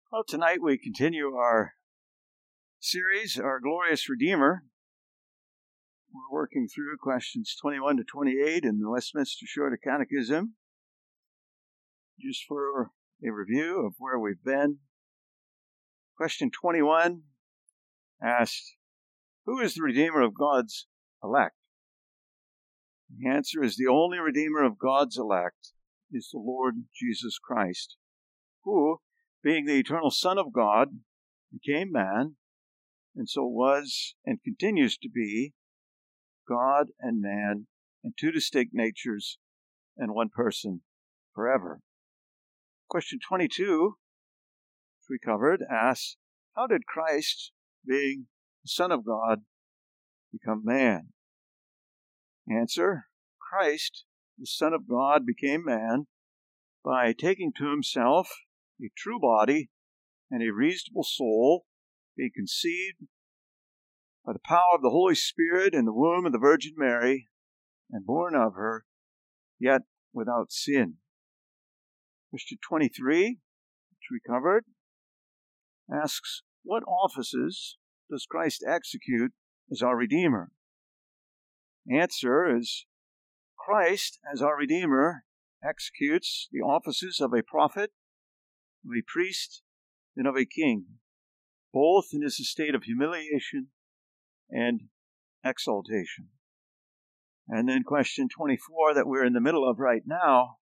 Well, tonight we continue our series, Our Glorious Redeemer. We're working through questions 21 to 28 in the Westminster Shorter Catechism. Just for a review of where we've been. Question 21 asked, who is the Redeemer of God's elect? The answer is the only Redeemer of God's elect is the Lord Jesus Christ, who, being the eternal Son of God, became man, and so was and continues to be God and man in two distinct natures and one person forever. Question 22, which we covered, asks, how did Christ, being the Son of God, become man? Answer, Christ, the Son of God, became man by taking to himself a true body and a reasonable soul, being conceived by the power of the Holy Spirit in the womb of the Virgin Mary, and born of her, yet without sin. Question 23, which we covered, asks, what offices does Christ execute as our Redeemer? Answer is, Christ, as our Redeemer, executes the offices of a prophet, of a priest, and of a king, both in his estate of humiliation and exaltation. And then question 24 that we're in the middle of right now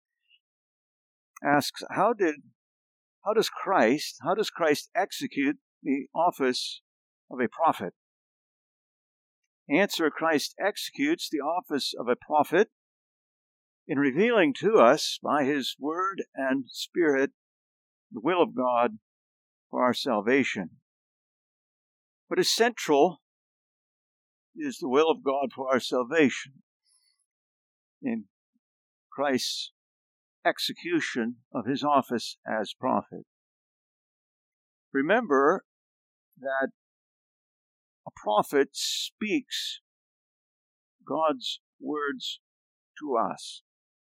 asks, how does Christ execute the office of a prophet? Answer, Christ executes the office of a prophet in revealing to us by his word and spirit the will of God for our salvation. What is central is the will of God for our salvation in Christ's execution of his office as prophet. Remember that a prophet speaks God's words to us,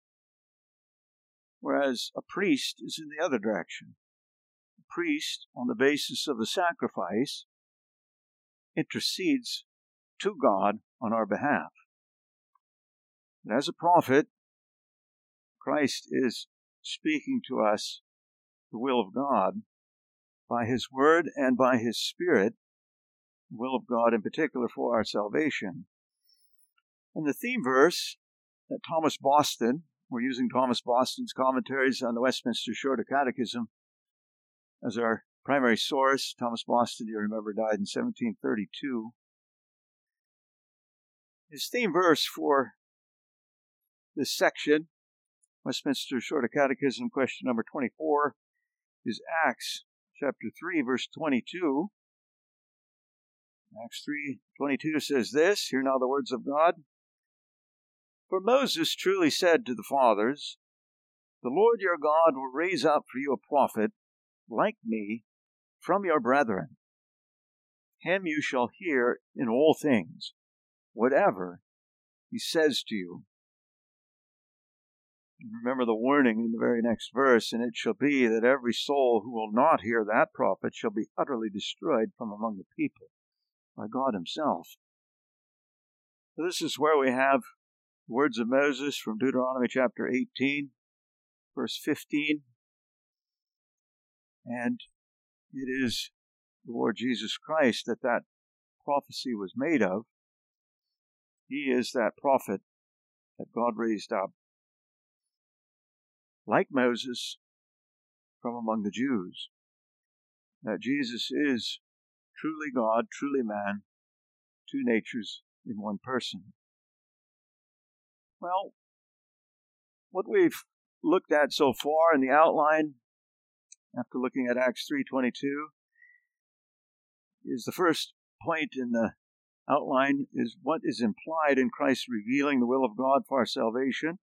whereas a priest is in the other direction. A priest, on the basis of the sacrifice, intercedes to God on our behalf. And as a prophet, Christ is speaking to us the will of God by his word and by his spirit, the will of God in particular for our salvation. And the theme verse that Thomas Boston, we're using Thomas Boston's commentaries on the Westminster Shorter Catechism as our primary source. Thomas Boston, you remember, died in 1732. His theme verse for this section, Westminster Shorter Catechism, question number 24, is Acts chapter 3, verse 22. Acts 3:22 says this, hear now the words of God. For Moses truly said to the fathers, the Lord your God will raise up for you a prophet like me from your brethren. Him you shall hear in all things, whatever he says to you. Remember the warning in the very next verse, and it shall be that every soul who will not hear that prophet shall be utterly destroyed from among the people by God himself. So this is where we have the words of Moses from Deuteronomy chapter 18, verse 15. And it is the Lord Jesus Christ that prophecy was made of. He is that prophet that God raised up, like Moses, from among the Jews. That Jesus is truly God, truly man, two natures in one person. Well, what we've looked at so far in the outline, after looking at Acts 3:22, is the first point in the outline is what is implied in Christ revealing the will of God for our salvation.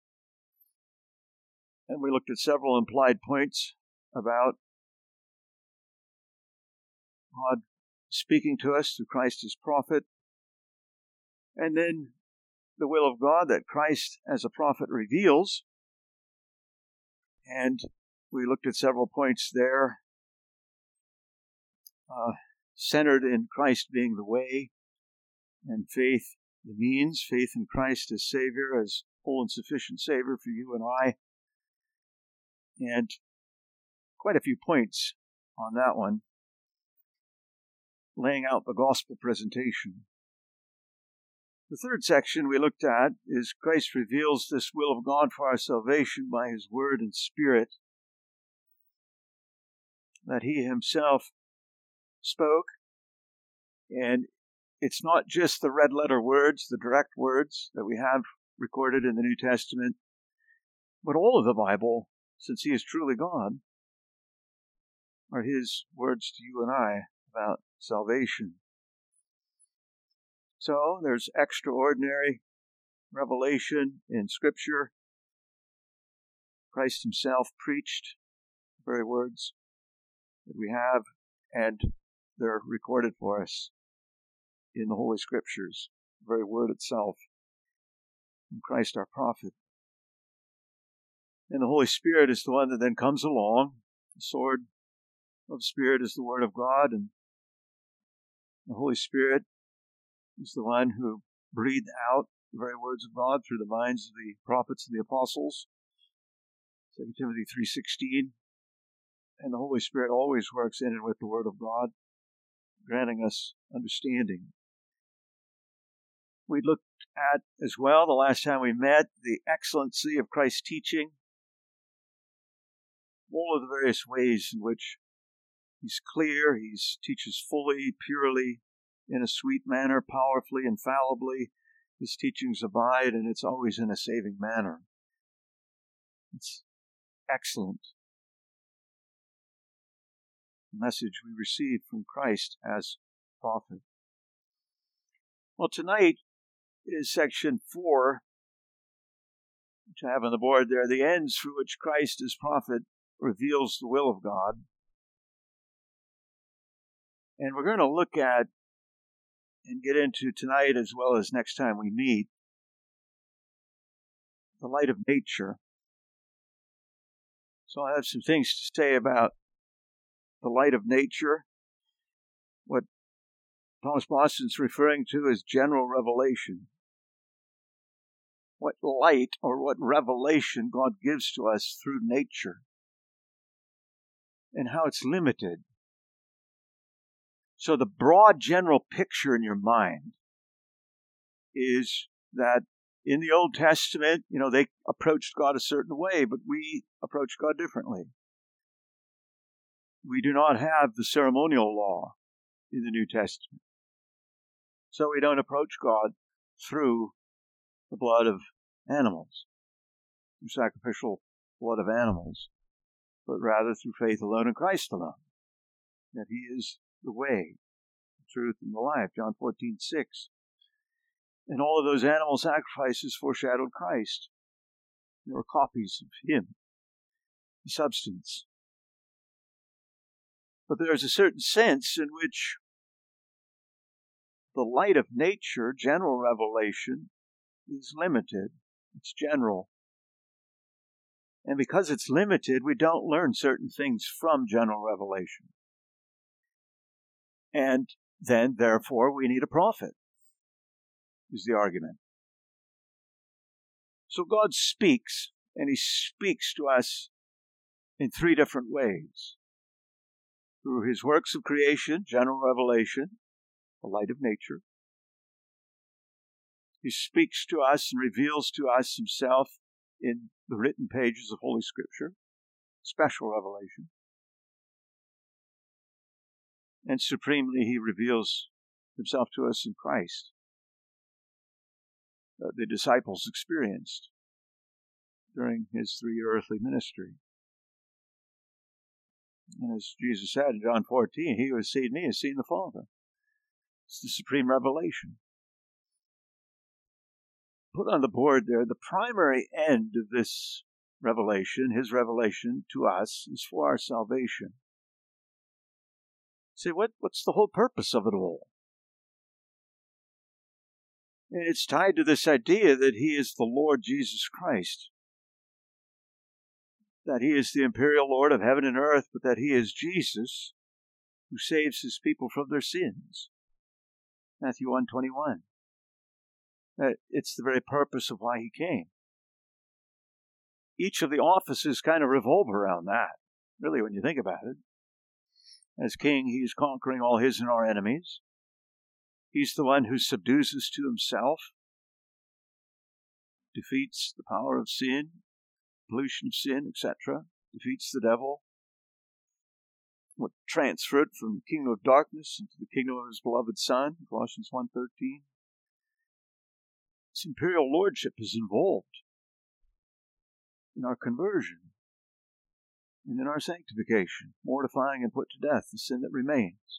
And we looked at several implied points about God speaking to us through Christ as prophet. And then the will of God that Christ as a prophet reveals. And we looked at several points there centered in Christ being the way, and faith the means, faith in Christ as Savior, as full and sufficient Savior for you and I. And quite a few points on that one, laying out the gospel presentation. The third section we looked at is Christ reveals this will of God for our salvation by His Word and Spirit that He Himself spoke. And it's not just the red letter words, the direct words that we have recorded in the New Testament, but all of the Bible, since He is truly God, are His words to you and I about salvation. So there's extraordinary revelation in Scripture. Christ Himself preached the very words that we have, and they're recorded for us in the Holy Scriptures, the very Word itself, and Christ our prophet. And the Holy Spirit is the one that then comes along. The sword of the Spirit is the Word of God, and the Holy Spirit is the one who breathed out the very words of God through the minds of the prophets and the apostles. 2 Timothy 3:16. And the Holy Spirit always works in and with the Word of God, granting us understanding. We looked at as well, the last time we met, the excellency of Christ's teaching. All of the various ways in which He's clear, He teaches fully, purely, in a sweet manner, powerfully, infallibly. His teachings abide, and it's always in a saving manner. It's excellent. The message we receive from Christ as prophet. Well, tonight is section 4, which I have on the board there, the ends through which Christ as prophet reveals the will of God. And we're going to look at and get into tonight, as well as next time we meet, the light of nature. So I have some things to say about the light of nature, what Thomas Boston's referring to as general revelation. What light or what revelation God gives to us through nature, and how it's limited. So the broad general picture in your mind is that in the Old Testament, they approached God a certain way, but we approach God differently. We do not have the ceremonial law in the New Testament. So we don't approach God through the blood of animals, through sacrificial blood of animals, but rather through faith alone in Christ alone, that He is the way, the truth, and the life, John 14:6. And all of those animal sacrifices foreshadowed Christ. They were copies of Him, the substance. But there's a certain sense in which the light of nature, general revelation, is limited. It's general. And because it's limited, we don't learn certain things from general revelation. And then, therefore, we need a prophet, is the argument. So God speaks, and He speaks to us in 3 different ways. Through His works of creation, general revelation, the light of nature. He speaks to us and reveals to us Himself in the written pages of Holy Scripture, special revelation. And supremely, He reveals Himself to us in Christ. The disciples experienced during His 3-year earthly ministry. And as Jesus said in John 14, he who has seen me has seen the Father. It's the supreme revelation. Put on the board there, the primary end of this revelation, His revelation to us, is for our salvation. Say, what's the whole purpose of it all? And it's tied to this idea that He is the Lord Jesus Christ. That He is the imperial Lord of heaven and earth, but that He is Jesus, who saves his people from their sins. Matthew 1:21. It's the very purpose of why he came. Each of the offices kind of revolve around that, really, when you think about it. As king, he is conquering all his and our enemies. He's the one who subdues us to himself, defeats the power of sin, pollution of sin, etc., defeats the devil, what transferred from the kingdom of darkness into the kingdom of his beloved Son, Colossians 1:13. This imperial lordship is involved in our conversion and in our sanctification, mortifying and put to death the sin that remains.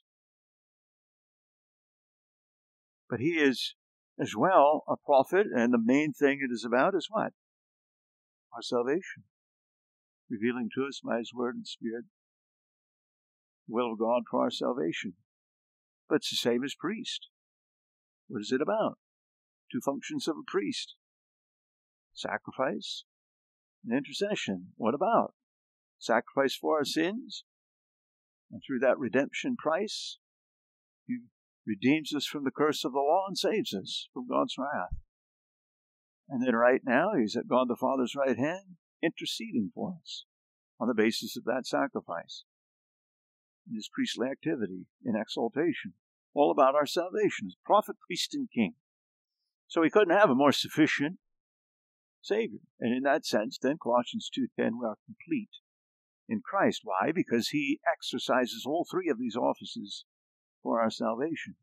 But he is as well a prophet, and the main thing it is about is what? Our salvation, revealing to us by his word and spirit the will of God for our salvation. But it's the same as priest. What is it about? Two functions of a priest: sacrifice and intercession. What about? Sacrifice for our sins, and through that redemption price, he redeems us from the curse of the law and saves us from God's wrath. And then right now, he's at God the Father's right hand, interceding for us on the basis of that sacrifice. In his priestly activity, in exaltation, all about our salvation, as prophet, priest, and king. So we couldn't have a more sufficient Savior. And in that sense, then, Colossians 2:10, we are complete in Christ. Why? Because he exercises all three of these offices for our salvation.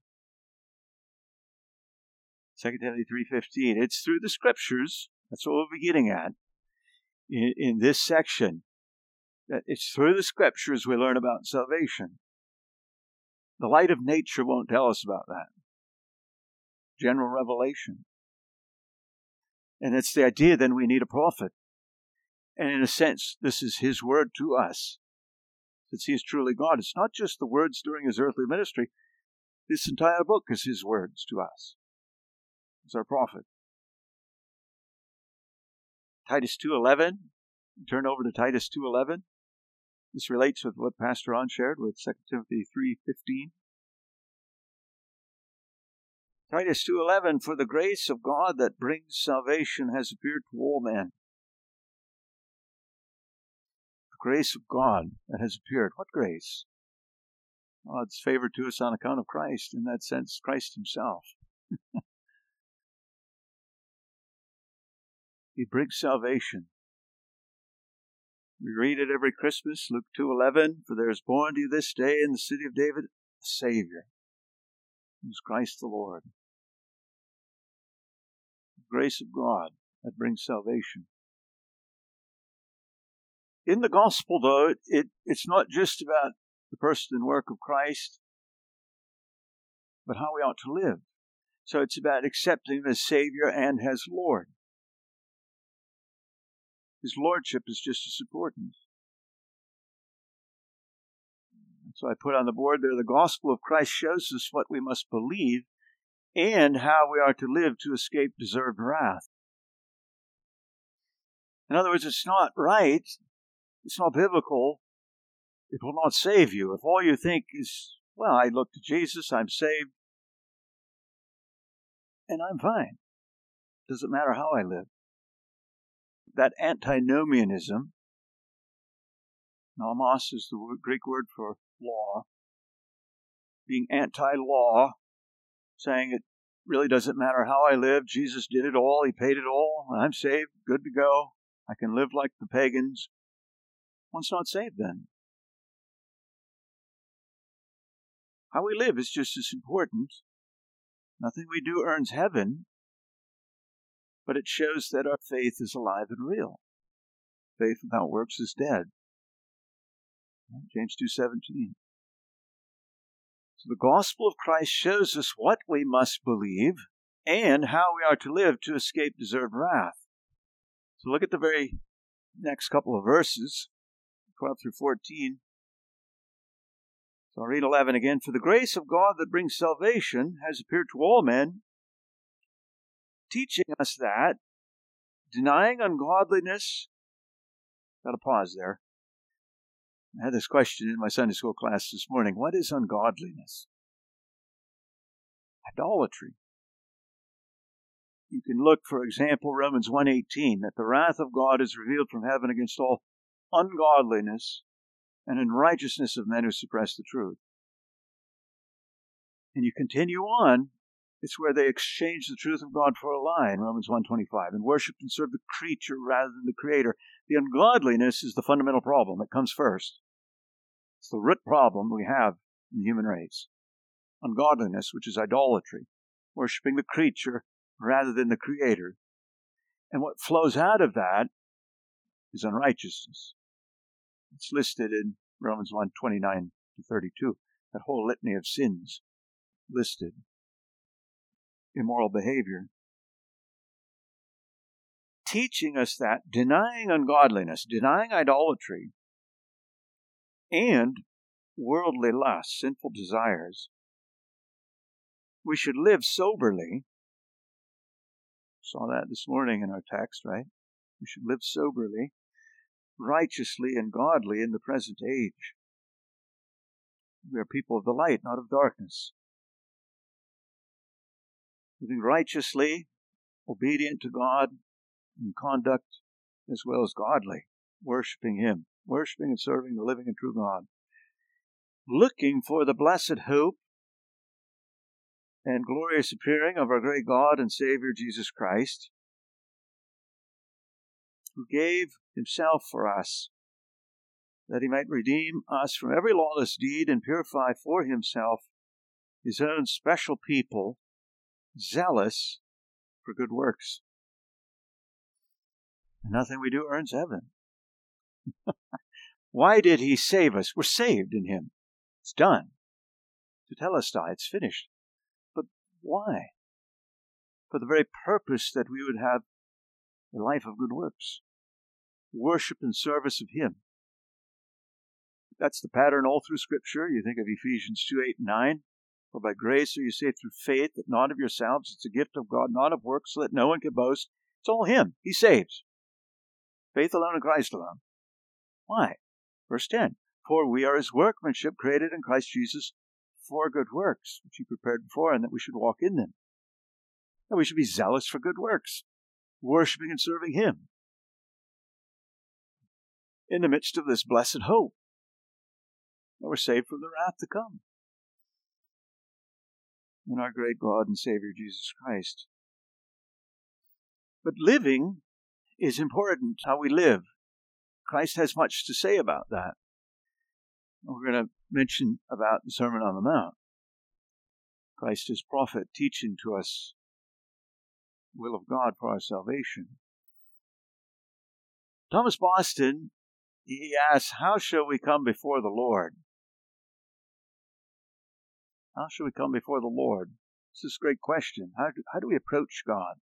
2 Timothy 3:15, it's through the Scriptures, that's what we'll be getting at in this section, that it's through the Scriptures we learn about salvation. The light of nature won't tell us about that. General revelation. And it's the idea then we need a prophet. And in a sense, this is his word to us. Since he is truly God. It's not just the words during his earthly ministry. This entire book is his words to us. He's our prophet. Titus 2:11. Turn over to Titus 2:11. This relates with what Pastor Ron shared with 2 Timothy 3:15. Titus 2:11, for the grace of God that brings salvation has appeared to all men. The grace of God that has appeared. What grace? God's favor to us on account of Christ. In that sense, Christ himself. He brings salvation. We read it every Christmas, Luke 2:11, for there is born to you this day in the city of David a Savior, who is Christ the Lord. The grace of God that brings salvation. In the gospel, though, it's not just about the person and work of Christ, but how we ought to live. So it's about accepting him as Savior and as Lord. His lordship is just as important. So I put on the board there, the gospel of Christ shows us what we must believe and how we are to live to escape deserved wrath. In other words, it's not right, it's not biblical, it will not save you. If all you think is, well, I look to Jesus, I'm saved, and I'm fine. Doesn't matter how I live. That antinomianism, nomos is the Greek word for law, being anti-law, saying it really doesn't matter how I live, Jesus did it all, he paid it all, I'm saved, good to go, I can live like the pagans. One's not saved then. How we live is just as important. Nothing we do earns heaven, but it shows that our faith is alive and real. Faith without works is dead. James 2:17. So the gospel of Christ shows us what we must believe and how we are to live to escape deserved wrath. So look at the very next couple of verses, 12 through 14. So I'll read 11 again. For the grace of God that brings salvation has appeared to all men, teaching us that, denying ungodliness, got to pause there, I had this question in my Sunday school class this morning. What is ungodliness? Idolatry. You can look, for example, Romans 1:18, that the wrath of God is revealed from heaven against all ungodliness and unrighteousness of men who suppress the truth. And you continue on, it's where they exchange the truth of God for a lie in Romans 1:25, and worship and serve the creature rather than the Creator. The ungodliness is the fundamental problem. It comes first. It's the root problem we have in the human race. Ungodliness, which is idolatry, worshiping the creature rather than the Creator. And what flows out of that is unrighteousness. It's listed in Romans 1:29-32, that whole litany of sins listed. Immoral behavior. Teaching us that denying ungodliness, denying idolatry, and worldly lusts, sinful desires, we should live soberly. Saw that this morning in our text, right? We should live soberly, righteously, and godly in the present age. We are people of the light, not of darkness. Living righteously, obedient to God in conduct as well as godly, worshiping Him, worshiping and serving the living and true God. Looking for the blessed hope and glorious appearing of our great God and Savior Jesus Christ, who gave Himself for us, that He might redeem us from every lawless deed and purify for Himself His own special people, zealous for good works. And nothing we do earns heaven. Why did He save us? We're saved in Him. It's done. Tetelestai, it's finished. But why? For the very purpose that we would have a life of good works. Worship and service of Him. That's the pattern all through Scripture. You think of Ephesians 2:8-9. For by grace are you saved through faith, that not of yourselves, it's a gift of God, not of works, so that no one can boast. It's all Him. He saves. Faith alone in Christ alone. Why? Verse 10. For we are His workmanship, created in Christ Jesus for good works, which He prepared before, and that we should walk in them. And we should be zealous for good works, worshiping and serving Him in the midst of this blessed hope that we're saved from the wrath to come in our great God and Savior Jesus Christ. But living is important, how we live. Christ has much to say about that. We're going to mention about the Sermon on the Mount. Christ as prophet teaching to us the will of God for our salvation. Thomas Boston, he asks, how shall we come before the Lord? How shall we come before the Lord? This is a great question. How do we approach God?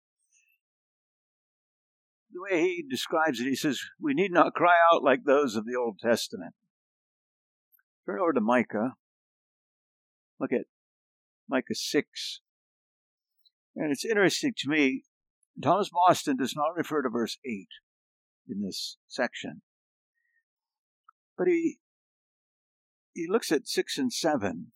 The way he describes it, he says, we need not cry out like those of the Old Testament. Turn over to Micah. Look at Micah 6. And it's interesting to me, Thomas Boston does not refer to verse 8 in this section. But he looks at 6 and 7,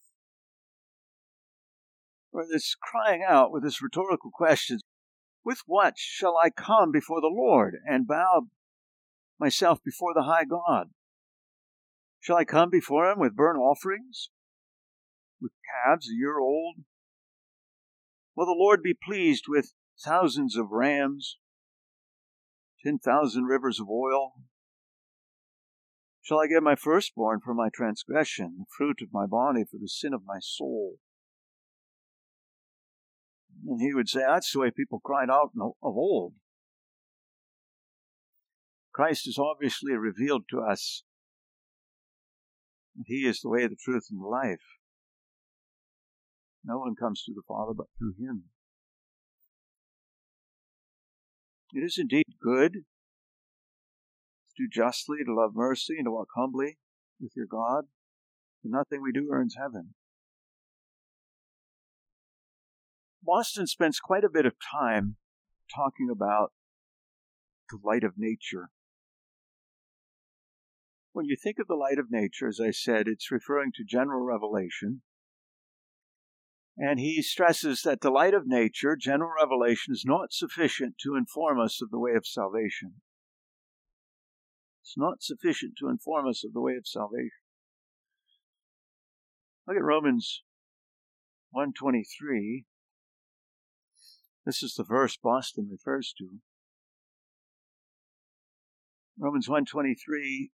where this crying out with this rhetorical question, with what shall I come before the Lord and bow myself before the high God? Shall I come before Him with burnt offerings, with calves a year old? Will the Lord be pleased with thousands of rams, 10,000 rivers of oil? Shall I give my firstborn for my transgression, the fruit of my body for the sin of my soul? And he would say, that's the way people cried out of old. Christ has obviously revealed to us that He is the way, the truth, and the life. No one comes to the Father but through Him. It is indeed good to do justly, to love mercy, and to walk humbly with your God. And nothing we do earns heaven. Boston spends quite a bit of time talking about the light of nature. When you think of the light of nature, as I said, it's referring to general revelation. And he stresses that the light of nature, general revelation, is not sufficient to inform us of the way of salvation. It's not sufficient to inform us of the way of salvation. Look at Romans 1:23. This is the verse Boston refers to. Romans 1:23,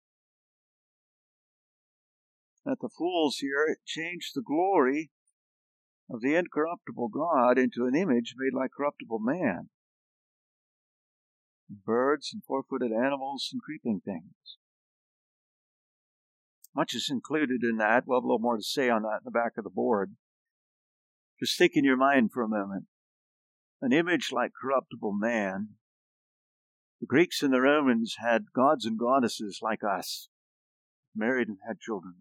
that the fools here changed the glory of the incorruptible God into an image made like corruptible man, birds and four-footed animals and creeping things. Much is included in that. We'll have a little more to say on that in the back of the board. Just think in your mind for a moment. An image like corruptible man. The Greeks and the Romans had gods and goddesses like us, married and had children.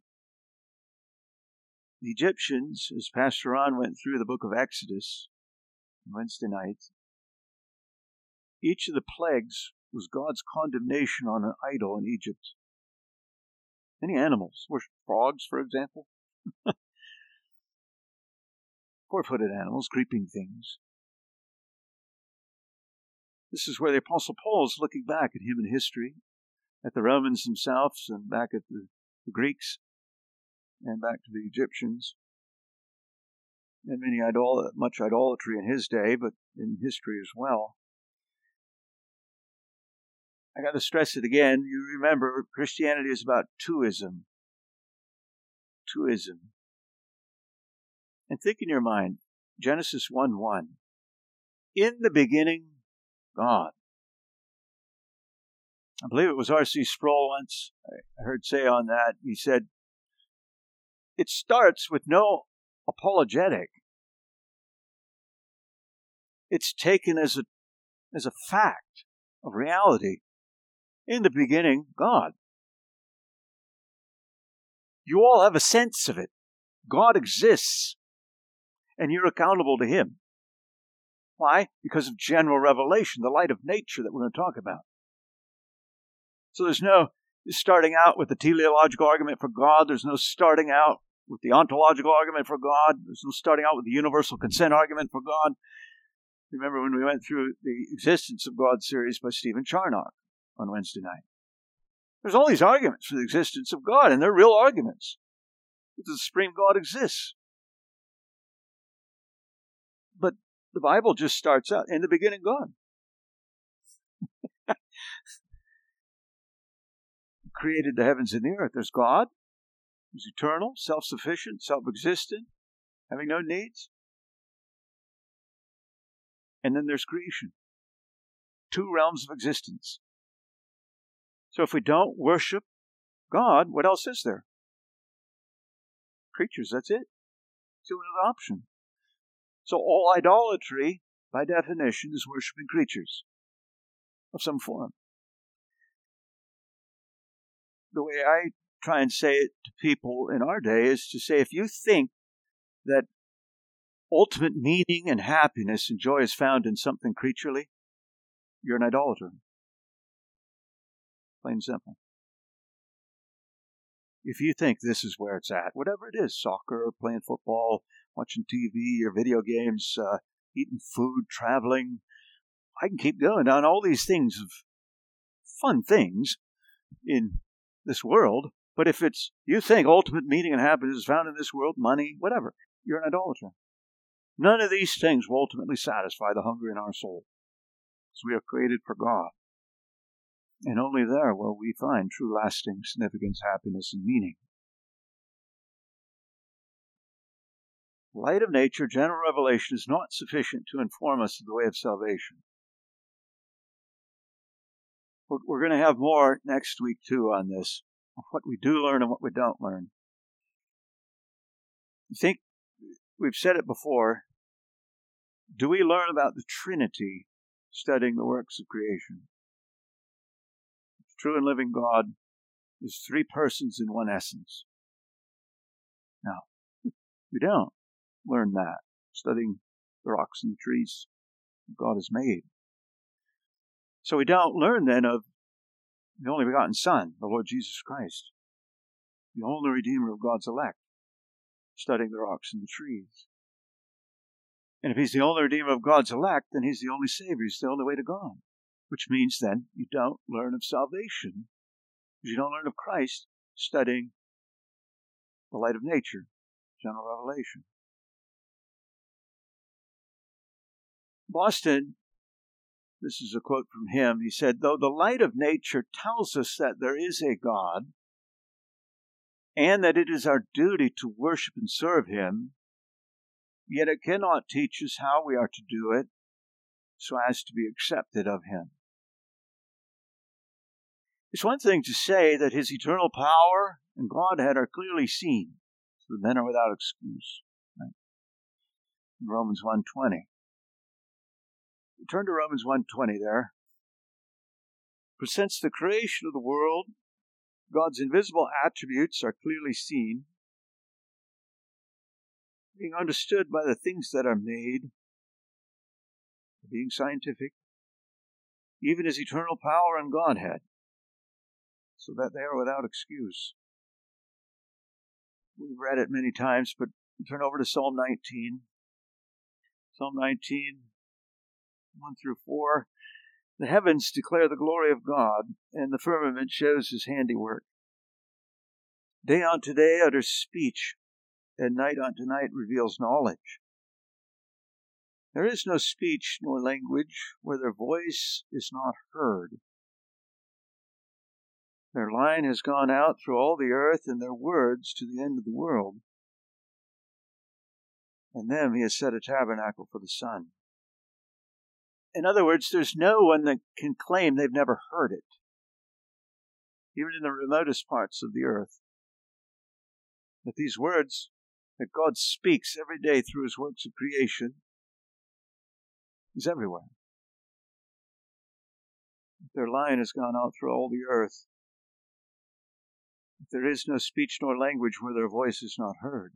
The Egyptians, as Pastor Ron went through the book of Exodus on Wednesday night, each of the plagues was God's condemnation on an idol in Egypt. Many animals, frogs, for example, four-footed animals, creeping things. This is where the Apostle Paul is looking back at human history, at the Romans themselves, and back at the Greeks, and back to the Egyptians, and much idolatry in his day, but in history as well. I got to stress it again. You remember, Christianity is about twoism. Twoism. And think in your mind, Genesis 1:1. In the beginning, God. I believe it was R.C. Sproul once I heard say on that. He said, it starts with no apologetic. It's taken as a fact of reality. In the beginning, God. You all have a sense of it. God exists, and you're accountable to Him. Why? Because of general revelation, the light of nature that we're going to talk about. So there's no starting out with the teleological argument for God. There's no starting out with the ontological argument for God. There's no starting out with the universal consent argument for God. Remember when we went through the Existence of God series by Stephen Charnock on Wednesday night. There's all these arguments for the existence of God, and they're real arguments. That the supreme God exists. But the Bible just starts out, in the beginning, God. Created the heavens and the earth. There's God, who's eternal, self-sufficient, self-existent, having no needs. And then there's creation. Two realms of existence. So if we don't worship God, what else is there? Creatures, that's it. It's the only option. So all idolatry, by definition, is worshiping creatures of some form. The way I try and say it to people in our day is to say, if you think that ultimate meaning and happiness and joy is found in something creaturely, you're an idolater. Plain and simple. If you think this is where it's at, whatever it is, soccer, playing football, watching TV or video games, eating food, traveling, I can keep going down all these things of fun things in this world. But if it's, you think ultimate meaning and happiness is found in this world, money, whatever, you're an idolater. None of these things will ultimately satisfy the hunger in our soul, because we are created for God. And only there will we find true lasting significance, happiness, and meaning. Light of nature, general revelation is not sufficient to inform us of the way of salvation. We're going to have more next week, too, on this, of what we do learn and what we don't learn. I think we've said it before. Do we learn about the Trinity studying the works of creation? The true and living God is three persons in one essence. Now, we don't learn that studying the rocks and the trees God has made. So we don't learn then of the only begotten Son, the Lord Jesus Christ, the only Redeemer of God's elect, studying the rocks and the trees. And if he's the only Redeemer of God's elect, then he's the only Savior. He's the only way to God. Which means then you don't learn of salvation, because you don't learn of Christ studying the light of nature, general revelation. Boston, this is a quote from him, he said, though the light of nature tells us that there is a God, and that it is our duty to worship and serve him, yet it cannot teach us how we are to do it so as to be accepted of him. It's one thing to say that his eternal power and Godhead are clearly seen, so men are without excuse. Right? In Romans 1:20. Turn to Romans 1:20 there. For since the creation of the world, God's invisible attributes are clearly seen, being understood by the things that are made, being scientific, even his eternal power and Godhead, so that they are without excuse. We've read it many times, but turn over to Psalm 19. Psalm 19, 1 through 4. The heavens declare the glory of God, and the firmament shows his handiwork. Day unto day utters speech, and night unto night reveals knowledge. There is no speech nor language where their voice is not heard. Their line has gone out through all the earth, and their words to the end of the world. And them he has set a tabernacle for the sun. In other words, there's no one that can claim they've never heard it, even in the remotest parts of the earth. That these words that God speaks every day through his works of creation is everywhere. Their line has gone out through all the earth. There is no speech nor language where their voice is not heard.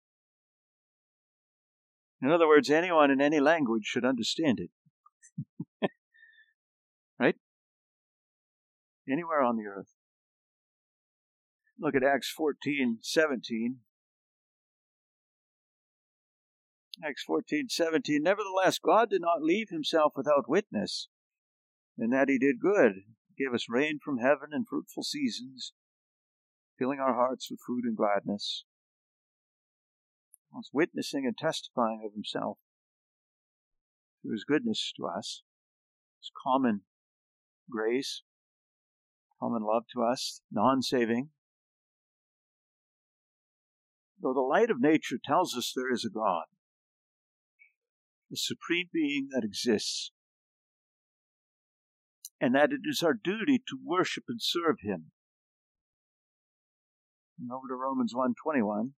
In other words, anyone in any language should understand it. Right? Anywhere on the earth. Look at Acts 14:17. Acts 14:17. Nevertheless, God did not leave himself without witness, in that he did good. He gave us rain from heaven and fruitful seasons, filling our hearts with food and gladness. He was witnessing and testifying of himself through his goodness to us, his common grace, common love to us, non-saving. Though the light of nature tells us there is a God, the supreme being that exists, and that it is our duty to worship and serve him. And over to Romans 1:21.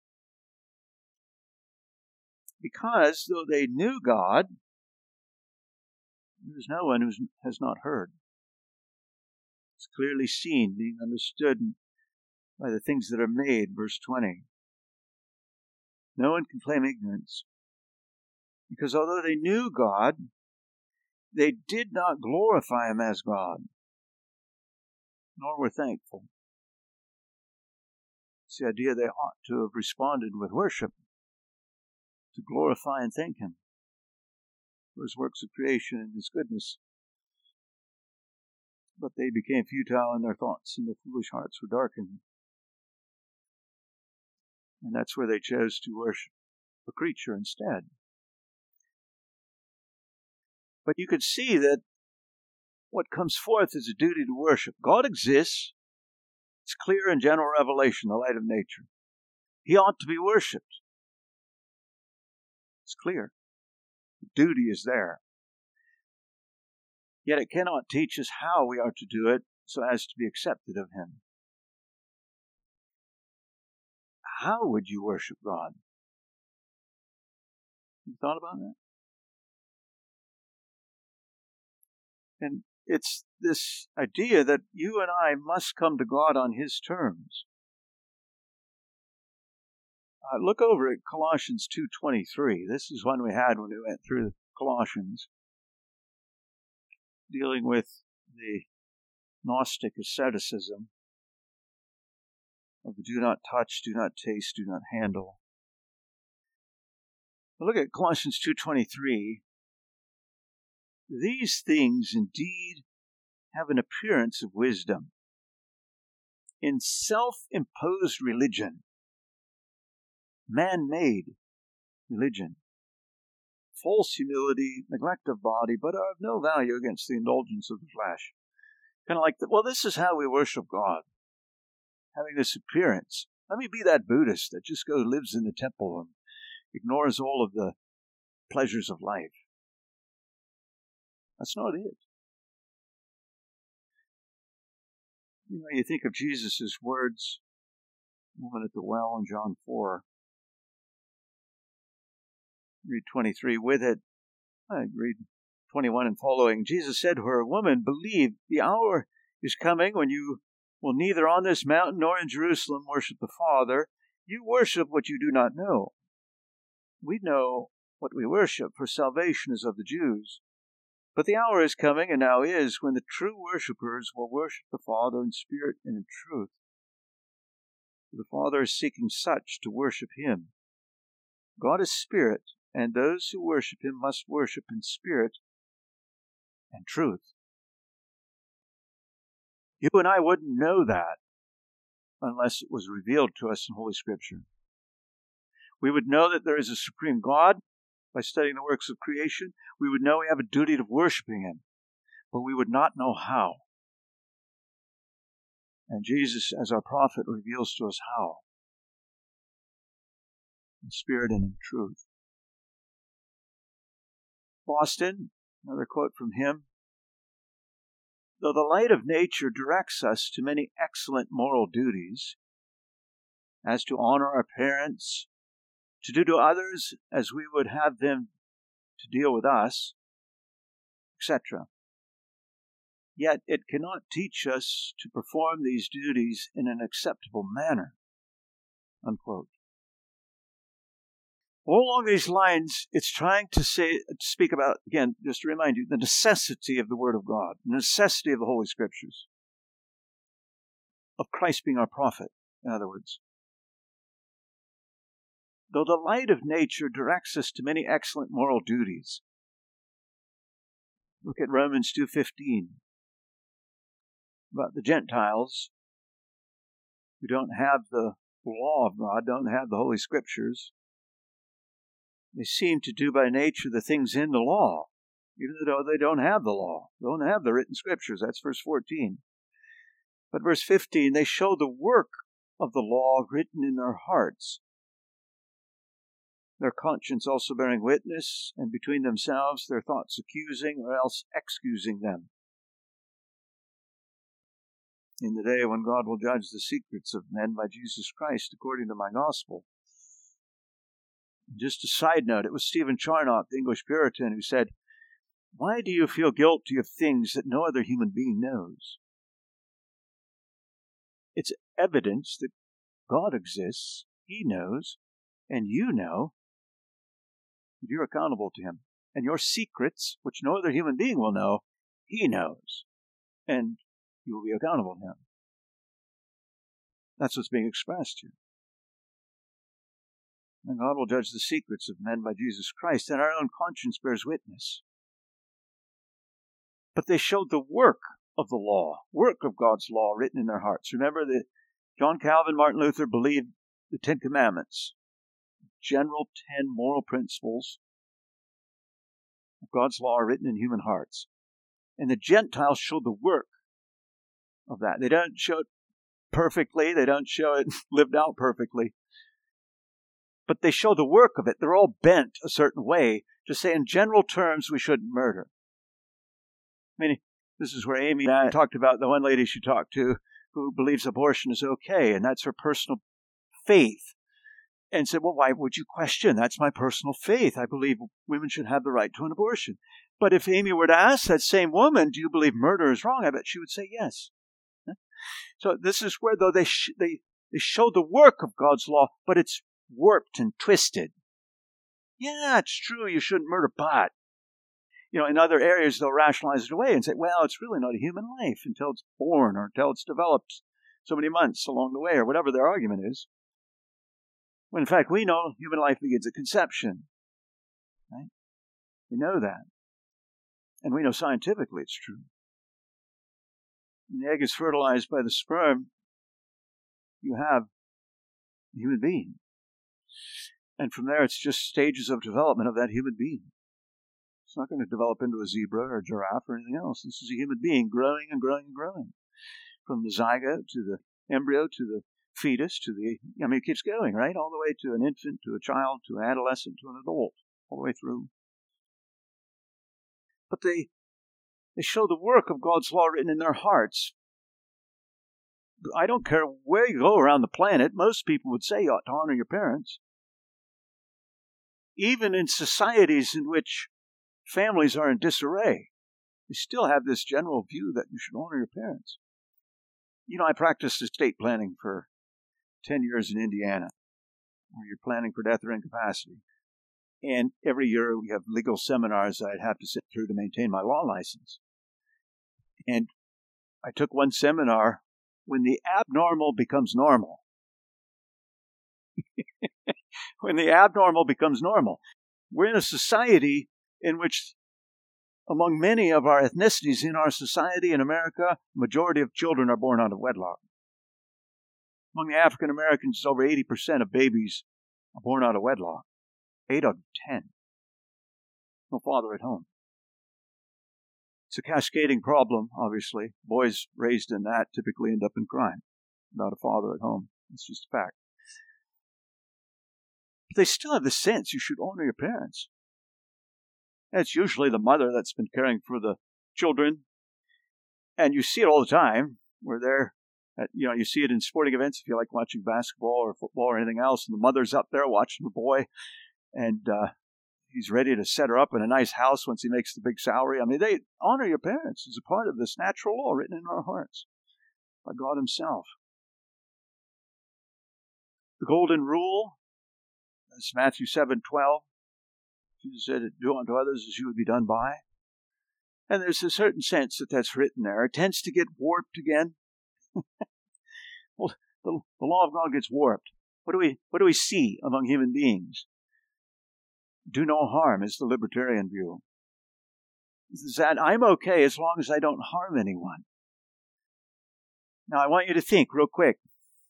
Because though they knew God, there is no one who has not heard. It's clearly seen, being understood by the things that are made, verse 20. No one can claim ignorance. Because although they knew God, they did not glorify him as God, nor were thankful. It's the idea they ought to have responded with worship, to glorify and thank him for his works of creation and his goodness. But they became futile in their thoughts, and their foolish hearts were darkened. And that's where they chose to worship a creature instead. But you could see that what comes forth is a duty to worship. God exists. It's clear in general revelation, the light of nature. He ought to be worshipped. It's clear. The duty is there. Yet it cannot teach us how we are to do it so as to be accepted of him. How would you worship God? You thought about that? And it's this idea that you and I must come to God on his terms. Look over at Colossians 2:23. This is one we had when we went through Colossians, dealing with the Gnostic asceticism of the do not touch, do not taste, do not handle. But look at Colossians 2:23. These things indeed have an appearance of wisdom. In self-imposed religion, man-made religion, false humility, neglect of body, but are of no value against the indulgence of the flesh. Kind of like, this is how we worship God, having this appearance. Let me be that Buddhist that just lives in the temple and ignores all of the pleasures of life. That's not it. You think of Jesus' words, woman at the well in John 4. Read 23 with it. I read 21 and following. Jesus said to her, "Woman, believe, the hour is coming when you will neither on this mountain nor in Jerusalem worship the Father. You worship what you do not know. We know what we worship, for salvation is of the Jews. But the hour is coming, and now is, when the true worshippers will worship the Father in spirit and in truth. The Father is seeking such to worship Him. God is spirit, and those who worship Him must worship in spirit and truth." You and I wouldn't know that unless it was revealed to us in Holy Scripture. We would know that there is a supreme God by studying the works of creation. We would know we have a duty of worshiping Him, but we would not know how. And Jesus, as our prophet, reveals to us how. In spirit and in truth. Boston, another quote from him. "Though the light of nature directs us to many excellent moral duties, as to honor our parents, to do to others as we would have them to deal with us, etc., yet it cannot teach us to perform these duties in an acceptable manner." Unquote. All along these lines, it's trying to speak about, again, just to remind you, the necessity of the Word of God, the necessity of the Holy Scriptures, of Christ being our prophet, in other words. Though the light of nature directs us to many excellent moral duties. Look at Romans 2:15. About the Gentiles who don't have the law of God, don't have the Holy Scriptures. They seem to do by nature the things in the law, even though they don't have the law, don't have the written Scriptures. That's verse 14. But verse 15, they show the work of the law written in their hearts, their conscience also bearing witness, and between themselves their thoughts accusing or else excusing them. In the day when God will judge the secrets of men by Jesus Christ according to my gospel. Just a side note, it was Stephen Charnock, the English Puritan, who said, "Why do you feel guilty of things that no other human being knows? It's evidence that God exists, He knows, and you know, that you're accountable to Him. And your secrets, which no other human being will know, He knows, and you will be accountable to Him." That's what's being expressed here. And God will judge the secrets of men by Jesus Christ, and our own conscience bears witness. But they showed the work of the law, work of God's law written in their hearts. Remember that John Calvin, Martin Luther believed the 10 Commandments, general 10 moral principles of God's law are written in human hearts. And the Gentiles show the work of that. They don't show it perfectly. They don't show it lived out perfectly. But they show the work of it. They're all bent a certain way to say in general terms we shouldn't murder. I mean, this is where Amy and I talked about the one lady she talked to who believes abortion is okay, and that's her personal faith. And said, "Well, why would you question? That's my personal faith. I believe women should have the right to an abortion." But if Amy were to ask that same woman, "Do you believe murder is wrong?" I bet she would say yes. So this is where, though, they show the work of God's law, but it's warped and twisted. Yeah, it's true you shouldn't murder, but In other areas, they'll rationalize it away and say, well, it's really not a human life until it's born or until it's developed so many months along the way, or whatever their argument is. When in fact, we know human life begins at conception. Right? We know that. And we know scientifically it's true. When the egg is fertilized by the sperm, you have a human being. And from there, it's just stages of development of that human being. It's not going to develop into a zebra or a giraffe or anything else. This is a human being growing and growing and growing. From the zygote to the embryo to the fetus to it keeps going, right? All the way to an infant, to a child, to an adolescent, to an adult, all the way through. But they show the work of God's law written in their hearts. I don't care where you go around the planet, most people would say you ought to honor your parents. Even in societies in which families are in disarray, they still have this general view that you should honor your parents. I practiced estate planning for 10 years in Indiana, where you're planning for death or incapacity. And every year we have legal seminars I'd have to sit through to maintain my law license. And I took one seminar, when the abnormal becomes normal. When the abnormal becomes normal. We're in a society in which, among many of our ethnicities in our society in America, majority of children are born out of wedlock. Among the African Americans, over 80% of babies are born out of wedlock. 8 out of 10. No father at home. It's a cascading problem, obviously. Boys raised in that typically end up in crime without a father at home. It's just a fact. But they still have the sense you should honor your parents. And it's usually the mother that's been caring for the children. And you see it all the time, where they're, you see it in sporting events if you like watching basketball or football or anything else, and the mother's up there watching the boy, and he's ready to set her up in a nice house once he makes the big salary. They honor your parents as a part of this natural law written in our hearts by God himself. The golden rule, that's Matthew 7:12. Jesus said, do unto others as you would be done by. And there's a certain sense that that's written there. It tends to get warped again. Well, the law of God gets warped. What do we see among human beings? Do no harm is the libertarian view. Is that I'm okay as long as I don't harm anyone. Now, I want you to think real quick.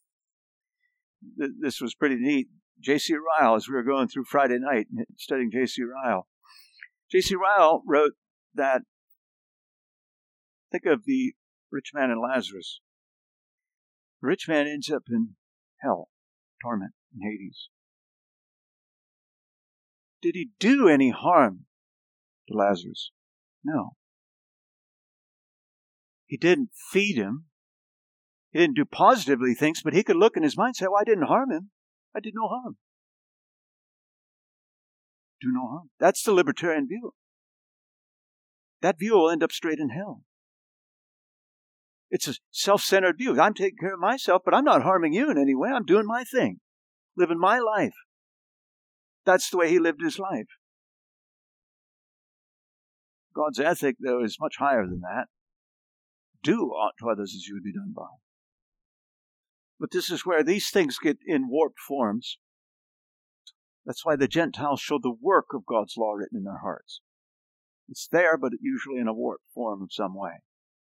This was pretty neat. J.C. Ryle, as we were going through Friday night studying J.C. Ryle. J.C. Ryle wrote that, think of the rich man and Lazarus. The rich man ends up in hell, torment, in Hades. Did he do any harm to Lazarus? No. He didn't feed him. He didn't do positively things, but he could look in his mind and say, well, I didn't harm him. I did no harm. Do no harm. That's the libertarian view. That view will end up straight in hell. It's a self-centered view. I'm taking care of myself, but I'm not harming you in any way. I'm doing my thing, living my life. That's the way he lived his life. God's ethic, though, is much higher than that. Do to others as you would be done by. But this is where these things get in warped forms. That's why the Gentiles show the work of God's law written in their hearts. It's there, but usually in a warped form of some way.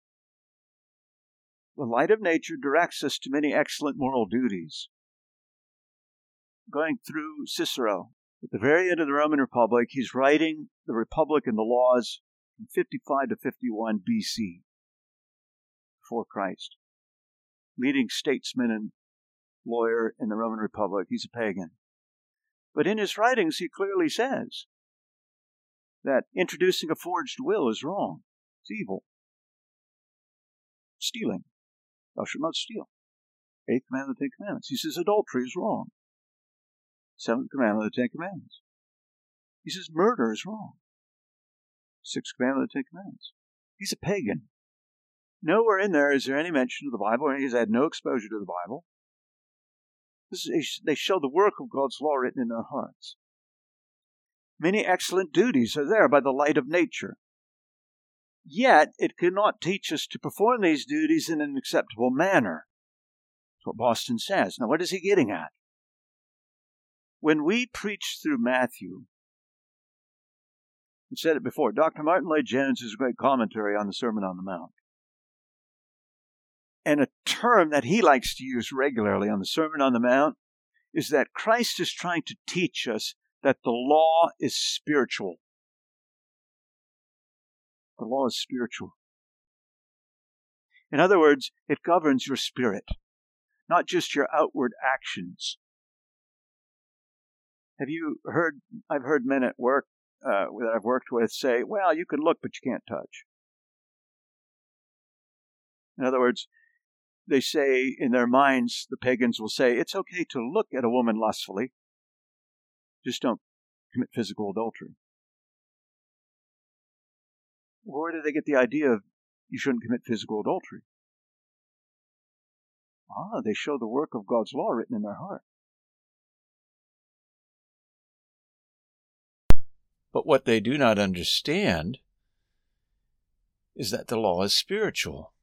The light of nature directs us to many excellent moral duties. Going through Cicero, at the very end of the Roman Republic, he's writing the Republic and the Laws from 55 to 51 BC, before Christ. Leading statesman and lawyer in the Roman Republic. He's a pagan. But in his writings, he clearly says that introducing a forged will is wrong. It's evil. Stealing. Thou shalt not steal. 8th commandment of the 10 Commandments. He says adultery is wrong. 7th commandment of the 10 Commandments. He says murder is wrong. 6th commandment of the 10 Commandments. He's a pagan. Nowhere in there is there any mention of the Bible, and he's had no exposure to the Bible. They show the work of God's law written in their hearts. Many excellent duties are there by the light of nature. Yet it cannot teach us to perform these duties in an acceptable manner. That's what Boston says. Now, what is he getting at? When we preach through Matthew, I said it before, Dr. Martin Lloyd-Jones has a great commentary on the Sermon on the Mount. And a term that he likes to use regularly on the Sermon on the Mount is that Christ is trying to teach us that the law is spiritual. The law is spiritual. In other words, it governs your spirit, not just your outward actions. Have you heard, I've heard men at work that I've worked with say, well, you can look, but you can't touch. In other words, they say in their minds, the pagans will say, it's okay to look at a woman lustfully, just don't commit physical adultery. Where do they get the idea of you shouldn't commit physical adultery? They show the work of God's law written in their heart. But what they do not understand is that the law is spiritual.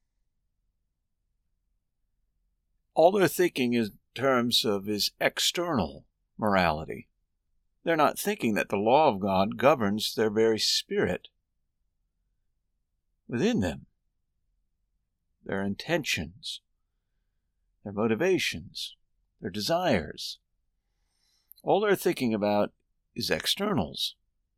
All they're thinking in terms of is external morality. They're not thinking that the law of God governs their very spirit within them, their intentions, their motivations, their desires. All they're thinking about is externals.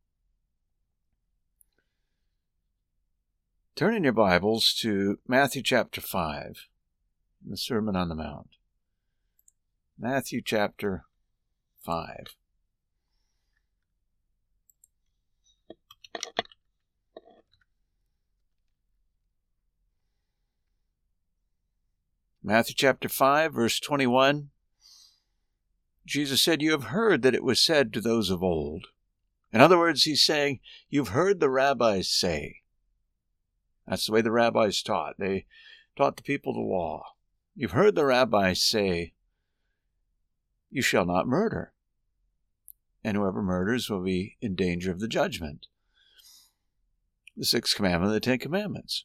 Turn in your Bibles to Matthew chapter 5, in the Sermon on the Mount. Matthew chapter 5. Matthew chapter 5, verse 21. Jesus said, you have heard that it was said to those of old. In other words, he's saying, you've heard the rabbis say. That's the way the rabbis taught. They taught the people the law. You've heard the rabbis say, you shall not murder, and whoever murders will be in danger of the judgment. The sixth commandment of the Ten Commandments.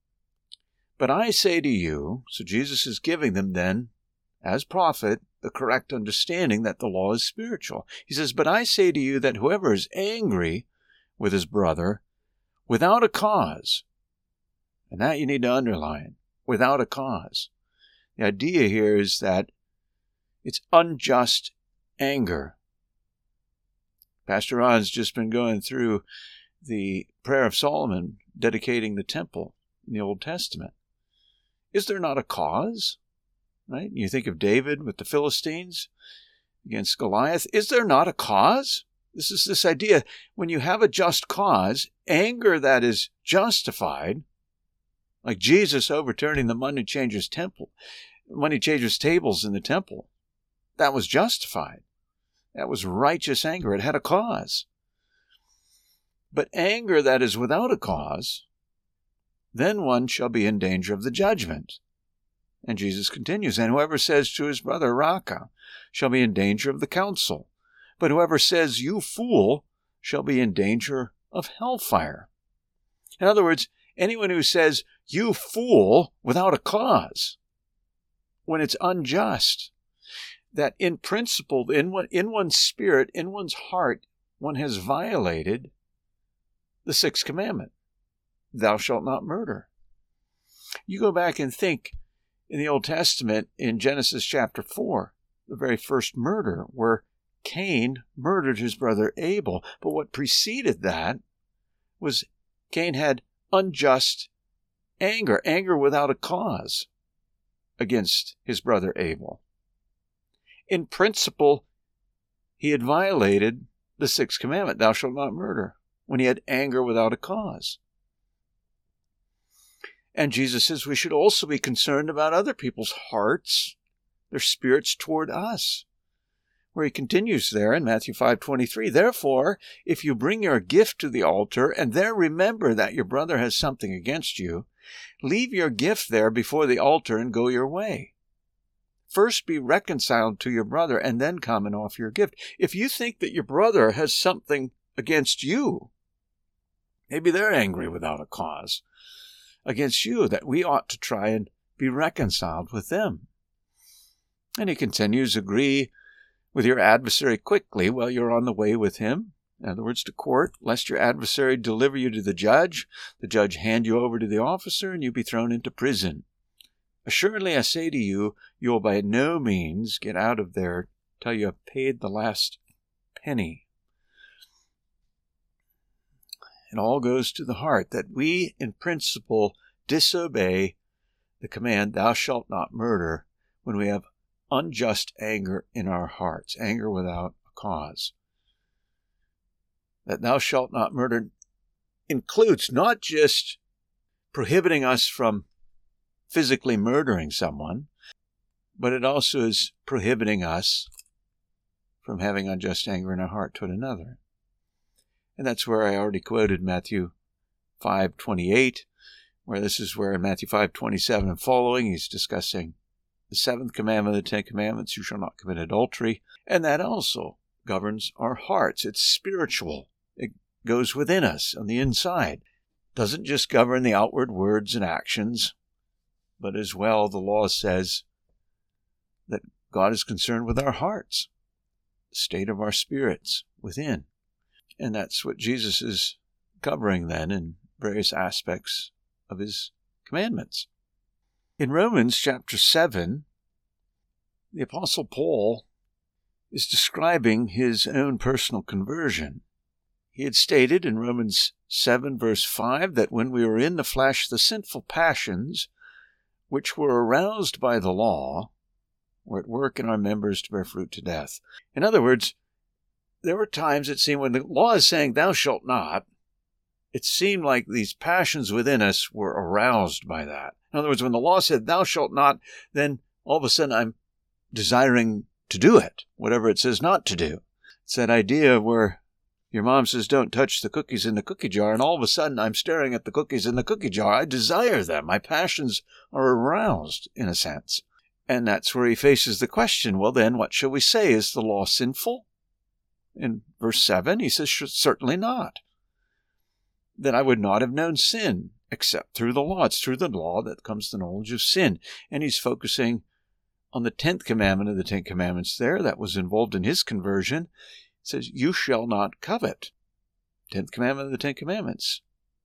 But I say to you, so Jesus is giving them then, as prophet, the correct understanding that the law is spiritual. He says, but I say to you that whoever is angry with his brother without a cause, and that you need to underline, without a cause. The idea here is that it's unjust anger. Pastor Ron's just been going through the prayer of Solomon dedicating the temple in the Old Testament. Is there not a cause? Right? You think of David with the Philistines against Goliath. Is there not a cause? This is this idea, when you have a just cause, anger that is justified, like Jesus overturning the money changers' tables in the temple, that was justified. That was righteous anger. It had a cause. But anger that is without a cause, then one shall be in danger of the judgment. And Jesus continues, and whoever says to his brother, Raka, shall be in danger of the council. But whoever says, you fool, shall be in danger of hellfire. In other words, anyone who says, you fool, without a cause, when it's unjust, that in principle, in one's spirit, in one's heart, one has violated the sixth commandment. Thou shalt not murder. You go back and think in the Old Testament, in Genesis chapter 4, the very first murder, where Cain murdered his brother Abel. But what preceded that was Cain had unjust anger without a cause against his brother Abel. In principle, he had violated the sixth commandment, thou shalt not murder, when he had anger without a cause. And Jesus says we should also be concerned about other people's hearts, their spirits toward us. Where he continues there in Matthew 5:23, therefore, if you bring your gift to the altar and there remember that your brother has something against you, leave your gift there before the altar and go your way. First be reconciled to your brother and then come and offer your gift. If you think that your brother has something against you, Maybe they're angry without a cause against you, that we ought to try and be reconciled with them. And he continues, agree with your adversary quickly while you're on the way with him. In other words, to court, lest your adversary deliver you to the judge hand you over to the officer, and you be thrown into prison. Assuredly, I say to you, you will by no means get out of there till you have paid the last penny. It all goes to the heart that we, in principle, disobey the command, thou shalt not murder, when we have unjust anger in our hearts, anger without a cause. That thou shalt not murder includes not just prohibiting us from physically murdering someone, but it also is prohibiting us from having unjust anger in our heart toward another. And that's where I already quoted Matthew 5:28, where this is where in Matthew 5:27 and following, he's discussing the seventh commandment of the Ten Commandments, you shall not commit adultery. And that also governs our hearts. It's spiritual. It goes within us on the inside. It doesn't just govern the outward words and actions, but as well the law says that God is concerned with our hearts, the state of our spirits within. And that's what Jesus is covering then in various aspects of his commandments. In Romans chapter 7, the Apostle Paul is describing his own personal conversion. He had stated in Romans 7 verse 5 that when we were in the flesh, the sinful passions which were aroused by the law were at work in our members to bear fruit to death. In other words, there were times it seemed when the law is saying thou shalt not, it seemed like these passions within us were aroused by that. In other words, when the law said thou shalt not, then all of a sudden I'm desiring to do it, whatever it says not to do. It's that idea where your mom says don't touch the cookies in the cookie jar, and all of a sudden I'm staring at the cookies in the cookie jar. I desire them. My passions are aroused, in a sense. And that's where he faces the question, well then, what shall we say? Is the law sinful? In verse 7, he says, certainly not. That I would not have known sin except through the law. It's through the law that comes the knowledge of sin. And he's focusing on the 10th commandment of the 10 commandments there that was involved in his conversion. It says, you shall not covet. 10th commandment of the 10 commandments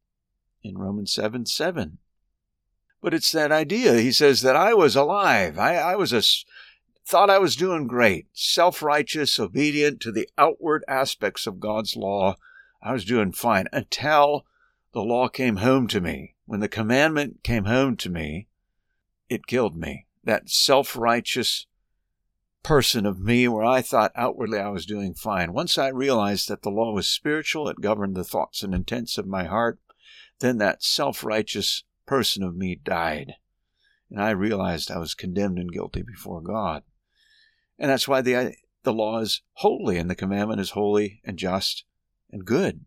in Romans 7:7. But it's that idea, he says, that I was alive. I thought I was doing great, self-righteous, obedient to the outward aspects of God's law. I was doing fine until the law came home to me. When the commandment came home to me, it killed me. That self-righteous person of me where I thought outwardly I was doing fine. Once I realized that the law was spiritual, it governed the thoughts and intents of my heart, then that self-righteous person of me died. And I realized I was condemned and guilty before God. And that's why the law is holy and the commandment is holy and just and good.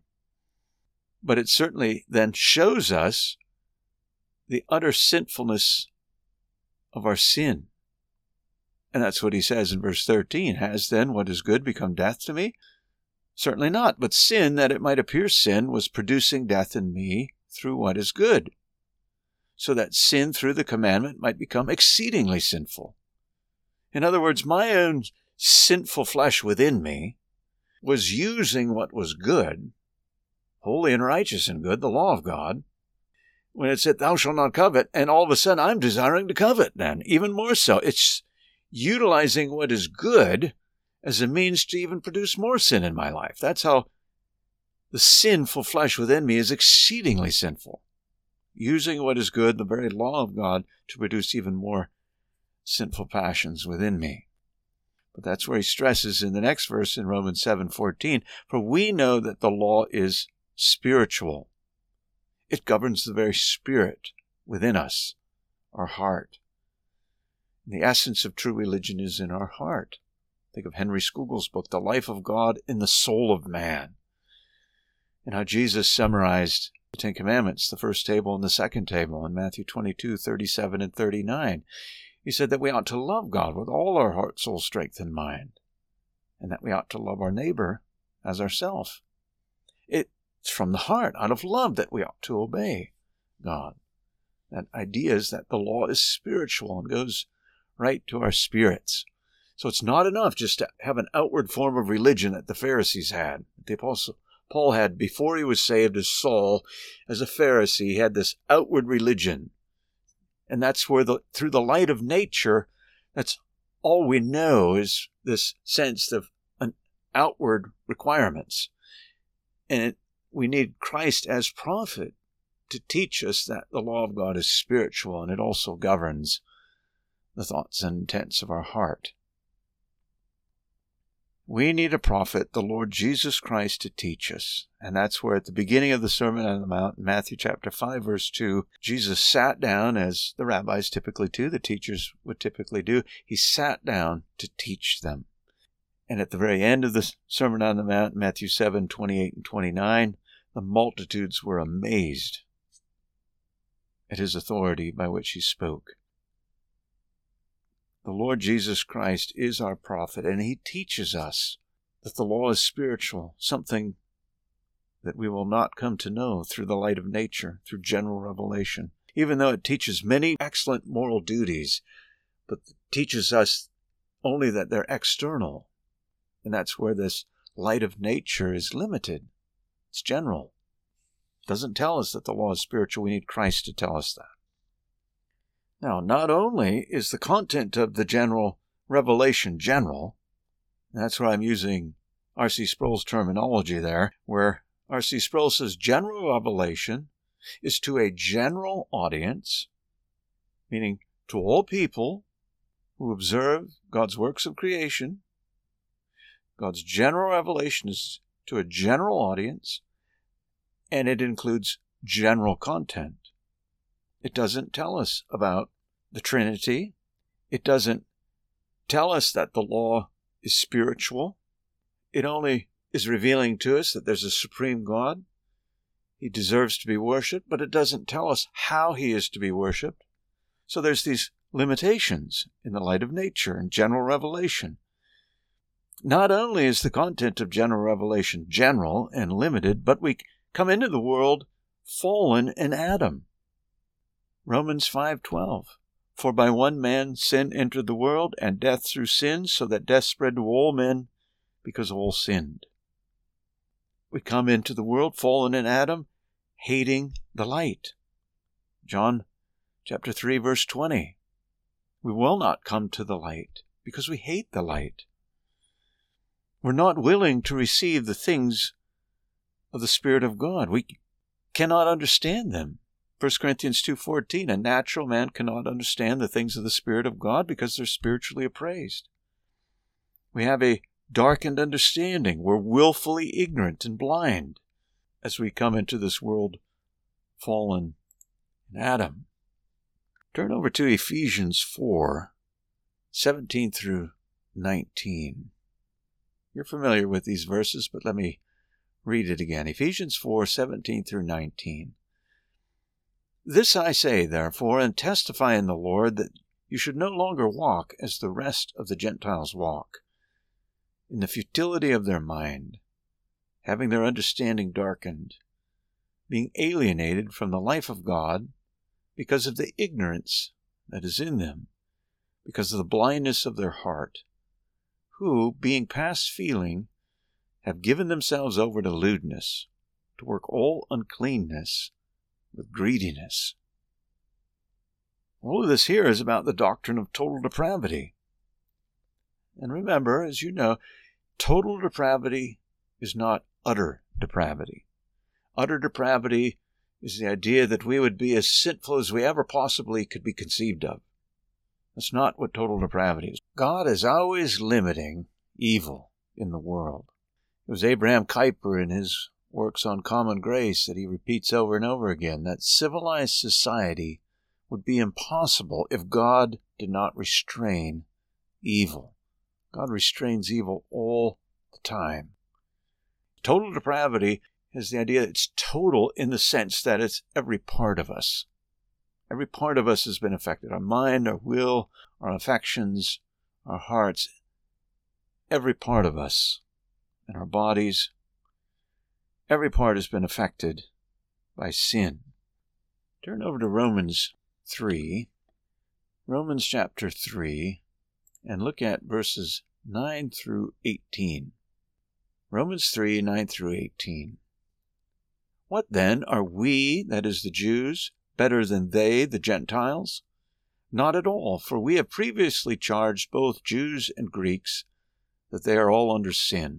But it certainly then shows us the utter sinfulness of our sin. And that's what he says in verse 13. Has then what is good become death to me? Certainly not. But sin, that it might appear sin, was producing death in me through what is good, so that sin through the commandment might become exceedingly sinful. In other words, my own sinful flesh within me was using what was good, holy and righteous and good, the law of God, when it said, thou shalt not covet, and all of a sudden I'm desiring to covet then, even more so. It's utilizing what is good as a means to even produce more sin in my life. That's how the sinful flesh within me is exceedingly sinful, using what is good, the very law of God, to produce even more sinful passions within me. But that's where he stresses in the next verse in Romans 7:14, for we know that the law is spiritual. It governs the very spirit within us, our heart. The essence of true religion is in our heart. Think of Henry Scougal's book, The Life of God in the Soul of Man, and how Jesus summarized the 10 Commandments, the first table and the second table, in Matthew 22:37 and 39. He said that we ought to love God with all our heart, soul, strength, and mind, and that we ought to love our neighbor as ourselves. It It's from the heart, out of love, that we ought to obey God. That idea is that the law is spiritual and goes right to our spirits. So it's not enough just to have an outward form of religion that the Pharisees had. The Apostle Paul had, before he was saved as Saul, as a Pharisee, he had this outward religion. And that's where, through the light of nature, that's all we know is this sense of an outward requirements. And we need Christ as prophet to teach us that the law of God is spiritual, and it also governs the thoughts and intents of our heart. We need a prophet, the Lord Jesus Christ, to teach us. And that's where at the beginning of the Sermon on the Mount, Matthew chapter 5, verse 2, Jesus sat down, as the rabbis typically do, the teachers would typically do. He sat down to teach them. And at the very end of the Sermon on the Mount, Matthew 7, 28 and 29, the multitudes were amazed at his authority by which he spoke. The Lord Jesus Christ is our prophet, and he teaches us that the law is spiritual, something that we will not come to know through the light of nature, through general revelation. Even though it teaches many excellent moral duties, but it teaches us only that they're external. And that's where this light of nature is limited. It's general. It doesn't tell us that the law is spiritual. We need Christ to tell us that. Now, not only is the content of the general revelation general, that's where I'm using R.C. Sproul's terminology there, where R.C. Sproul says general revelation is to a general audience, meaning to all people who observe God's works of creation. God's general revelation is to a general audience, and it includes general content. It doesn't tell us about the Trinity. It doesn't tell us that the law is spiritual. It only is revealing to us that there's a supreme God. He deserves to be worshipped, but it doesn't tell us how he is to be worshipped. So there's these limitations in the light of nature and general revelation. Not only is the content of general revelation general and limited, but we come into the world fallen in Adam. Romans 5:12. For by one man sin entered the world, and death through sin, so that death spread to all men, because all sinned. We come into the world fallen in Adam, hating the light. John chapter 3, verse 20. We will not come to the light because we hate the light. We're not willing to receive the things of the Spirit of God. We cannot understand them. 1 Corinthians 2:14, a natural man cannot understand the things of the Spirit of God because they're spiritually appraised. We have a darkened understanding. We're willfully ignorant and blind as we come into this world fallen in Adam. Turn over to Ephesians 4:17 through 19. You're familiar with these verses, but let me read it again. Ephesians 4:17 through 19. This I say, therefore, and testify in the Lord, that you should no longer walk as the rest of the Gentiles walk, in the futility of their mind, having their understanding darkened, being alienated from the life of God because of the ignorance that is in them, because of the blindness of their heart, who, being past feeling, have given themselves over to lewdness, to work all uncleanness with greediness. All of this here is about the doctrine of total depravity. And remember, as you know, total depravity is not utter depravity. Utter depravity is the idea that we would be as sinful as we ever possibly could be conceived of. That's not what total depravity is. God is always limiting evil in the world. It was Abraham Kuyper in his works on common grace that he repeats over and over again, that civilized society would be impossible if God did not restrain evil. God restrains evil all the time. Total depravity is the idea that it's total in the sense that it's every part of us. Every part of us has been affected. Our mind, our will, our affections, our hearts. Every part of us and our bodies. every part has been affected by sin. Turn over to Romans 3, Romans chapter 3, and look at verses 9 through 18. Romans 3, 9 through 18. What then, are we, that is the Jews, better than they, the Gentiles? Not at all, for we have previously charged both Jews and Greeks that they are all under sin.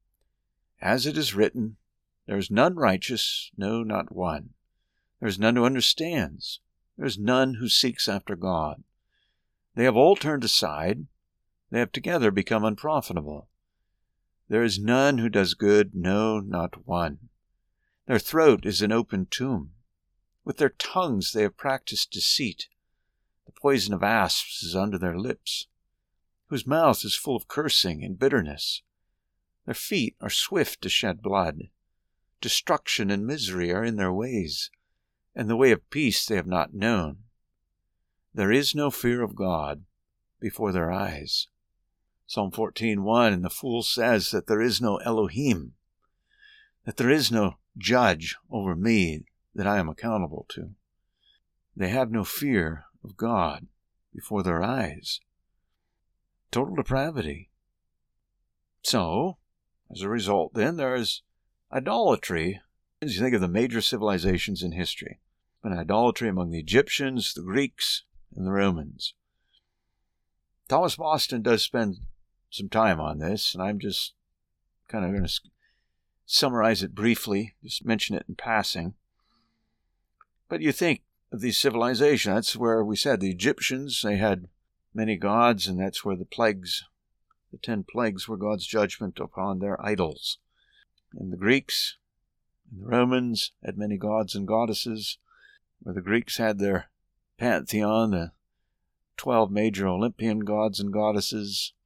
As it is written, there is none righteous, no, not one. There is none who understands. There is none who seeks after God. They have all turned aside. They have together become unprofitable. There is none who does good, no, not one. Their throat is an open tomb. With their tongues they have practiced deceit. The poison of asps is under their lips, whose mouth is full of cursing and bitterness. Their feet are swift to shed blood. Destruction and misery are in their ways, and the way of peace they have not known. There is no fear of God before their eyes. Psalm 14:1, and the fool says that there is no Elohim, that there is no judge over me that I am accountable to. They have no fear of God before their eyes. Total depravity. So, as a result, then, there is idolatry. As you think of the major civilizations in history, and idolatry among the Egyptians, the Greeks, and the Romans. Thomas Boston does spend some time on this, and I'm just kind of going to summarize it briefly, just mention it in passing. But you think of these civilizations, that's where we said the Egyptians, they had many gods, and that's where the plagues, the 10 plagues, were God's judgment upon their idols. And the Greeks and the Romans had many gods and goddesses, where the Greeks had their pantheon, the 12 major Olympian gods and goddesses.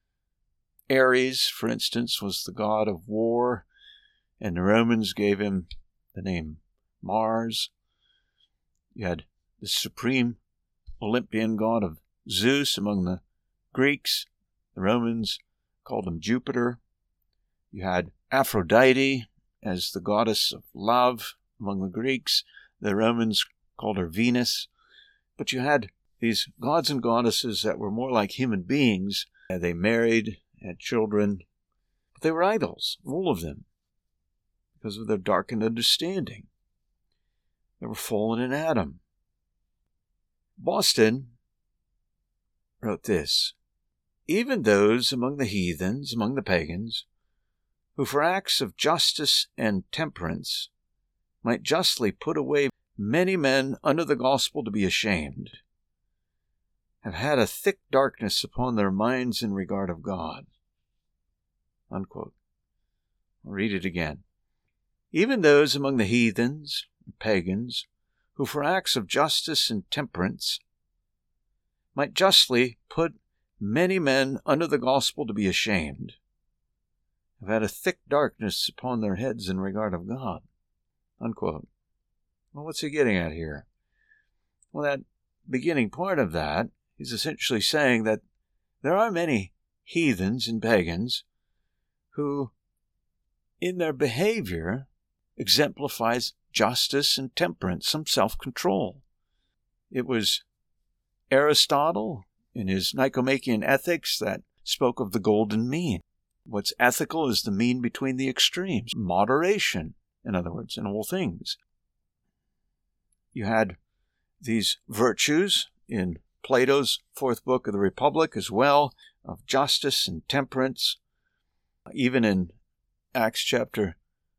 Ares, for instance, was the god of war, and the Romans gave him the name Mars. You had the supreme Olympian god of Zeus among the Greeks. The Romans called him Jupiter. You had Aphrodite as the goddess of love among the Greeks. The Romans called her Venus. But you had these gods and goddesses that were more like human beings. They married, had children, but they were idols, all of them, because of their darkened understanding. They were fallen in Adam. Boston wrote this: even those among the heathens, among the pagans, who for acts of justice and temperance might justly put away many men under the gospel to be ashamed, have had a thick darkness upon their minds in regard of God. Unquote. I'll read it again. Even those among the heathens, pagans, who for acts of justice and temperance might justly put many men under the gospel to be ashamed, have had a thick darkness upon their heads in regard of God. Unquote. Well, what's he getting at here? Well, that beginning part of that, he's essentially saying that there are many heathens and pagans who, in their behavior, exemplifies justice and temperance, some self-control. It was Aristotle, in his Nicomachean Ethics, that spoke of the golden mean. What's ethical is the mean between the extremes. Moderation, in other words, in all things. You had these virtues in Plato's 4th book of the Republic as well, of justice and temperance. Even in Acts chapter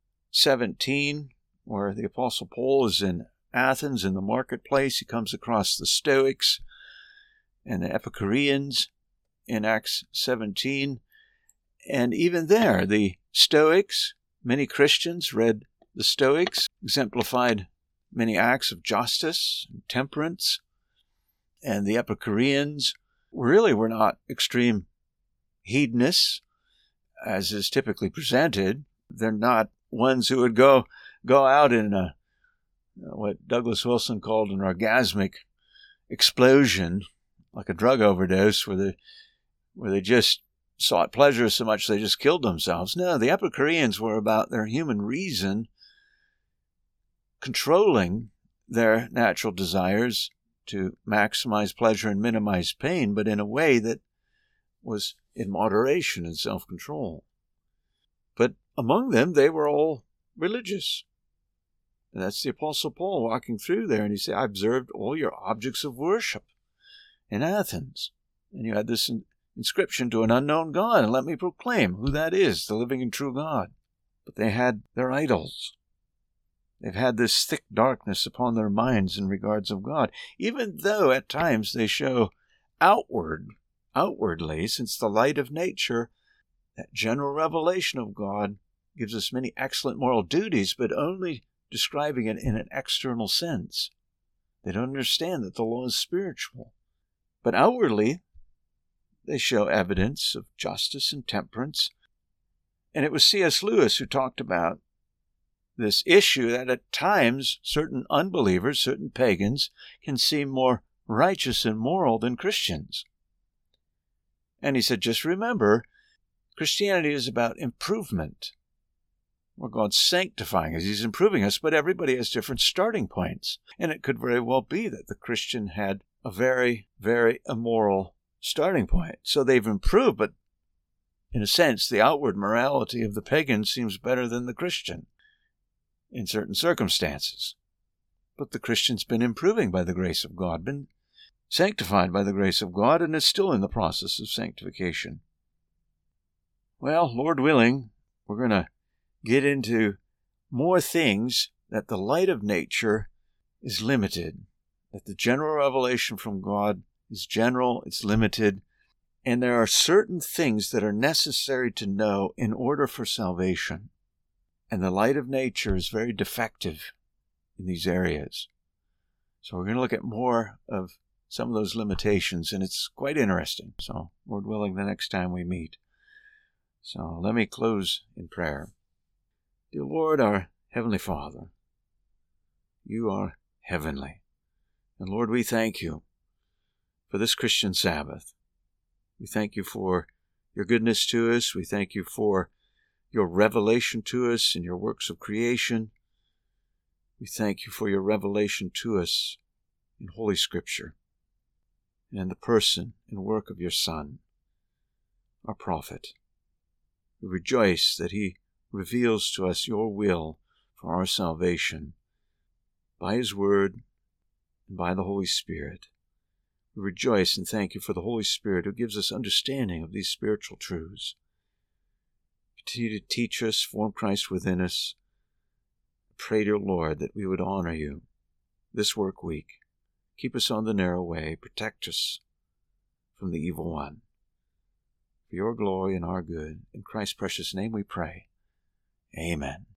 17, where the Apostle Paul is in Athens in the marketplace, he comes across the Stoics and the Epicureans in Acts 17. And even there, the Stoics, many Christians read the Stoics, exemplified many acts of justice and temperance. And the Epicureans really were not extreme hedonists, as is typically presented. They're not ones who would go out in what Douglas Wilson called an orgasmic explosion, like a drug overdose, where they just sought pleasure so much they just killed themselves. No, the Epicureans were about their human reason controlling their natural desires to maximize pleasure and minimize pain, but in a way that was in moderation and self-control. But among them, they were all religious. And that's the Apostle Paul walking through there, and he said, I observed all your objects of worship in Athens. And you had this inscription, to an unknown God, and let me proclaim who that is, the living and true God. But they had their idols. They've had this thick darkness upon their minds in regards of God, even though at times they show outwardly, since the light of nature, that general revelation of God gives us many excellent moral duties, but only describing it in an external sense. They don't understand that the law is spiritual. But outwardly, they show evidence of justice and temperance. And it was C.S. Lewis who talked about this issue that at times certain unbelievers, certain pagans, can seem more righteous and moral than Christians. And he said, just remember, Christianity is about improvement. Well, God's sanctifying us, He's improving us, but everybody has different starting points. And it could very well be that the Christian had a very, very immoral starting point. So they've improved, but in a sense, the outward morality of the pagan seems better than the Christian in certain circumstances. But the Christian's been improving by the grace of God, been sanctified by the grace of God, and is still in the process of sanctification. Well, Lord willing, we're going to get into more things that the light of nature is limited, that the general revelation from God is general, it's limited, and there are certain things that are necessary to know in order for salvation. And the light of nature is very defective in these areas. So we're going to look at more of some of those limitations, and it's quite interesting. So, Lord willing, the next time we meet. So let me close in prayer. Dear Lord, our Heavenly Father, You are heavenly. And Lord, we thank You for this Christian Sabbath. We thank You for Your goodness to us. We thank You for Your revelation to us in Your works of creation. We thank You for Your revelation to us in Holy Scripture and in the person and work of Your Son, our prophet. We rejoice that He reveals to us Your will for our salvation by His Word and by the Holy Spirit. We rejoice and thank You for the Holy Spirit who gives us understanding of these spiritual truths. Continue to teach us, form Christ within us. Pray, dear Lord, that we would honor You this work week. Keep us on the narrow way. Protect us from the evil one. For Your glory and our good. In Christ's precious name we pray. Amen.